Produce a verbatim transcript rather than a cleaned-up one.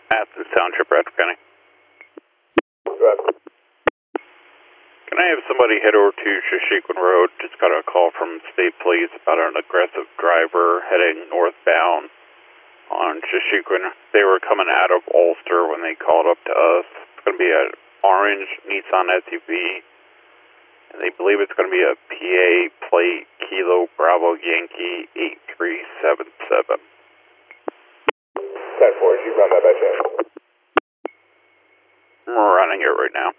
Athens Township, Bradford County. Can I have somebody head over to Shashequin Road? Just got a call from State Police about an aggressive driver heading northbound on Shashequin. They were coming out of Ulster when they called up to us. It's going to be an orange Nissan S U V, and they believe it's going to be a P A plate Kilo Bravo Yankee eight three seven seven. ten four, you run that by chance? I'm running it right now.